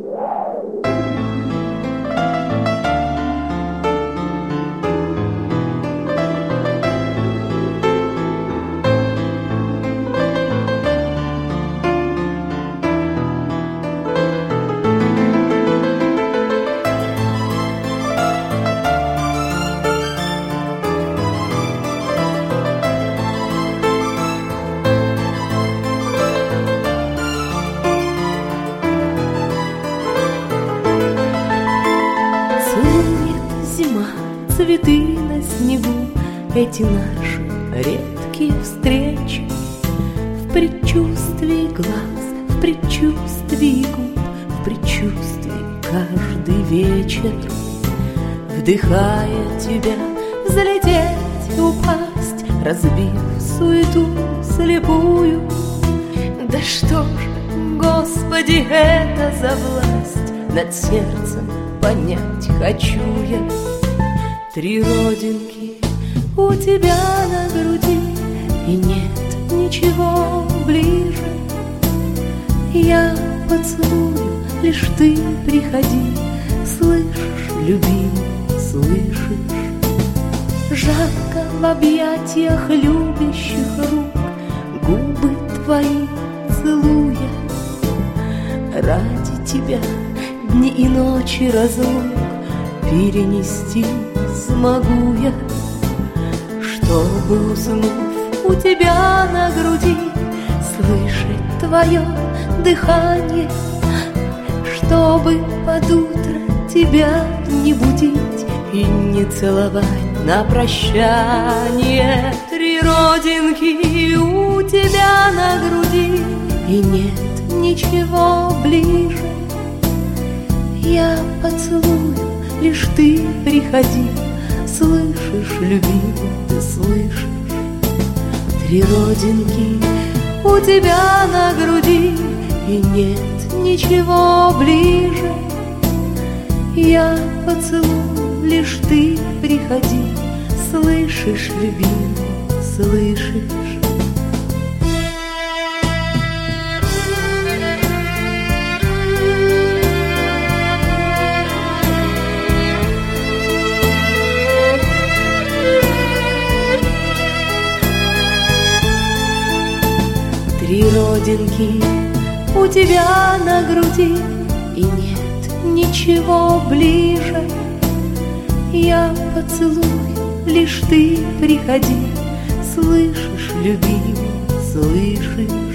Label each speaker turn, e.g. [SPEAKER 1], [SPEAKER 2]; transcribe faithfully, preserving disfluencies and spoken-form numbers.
[SPEAKER 1] Цветы на снегу, эти наши редкие встречи, в предчувствии глаз, в предчувствии губ, в предчувствии каждый вечер, вдыхая тебя, взлететь, упасть, разбив суету слепую. Да что ж, Господи, это за власть над сердцем, понять хочу я. Три родинки у тебя на груди, и нет ничего ближе. Я поцелую, лишь ты приходи, слышишь, любимый, слышишь? Жарко в объятиях любящих рук, губы твои целуя. Ради тебя дни и ночи разлук перенести смогу я, чтобы, уснув у тебя на груди, слышать твое дыхание, чтобы под утро тебя не будить и не целовать на прощание. Три родинки у тебя на груди, и нет ничего ближе. Я поцелую, лишь ты приходи, слышишь, любимый, ты слышишь? Три родинки у тебя на груди, и нет ничего ближе. Я поцелую, лишь ты приходи, слышишь, любимый, слышишь? Три родинки у тебя на груди, и нет ничего ближе. Я поцелую, лишь ты приходи, слышишь, любимый, слышишь?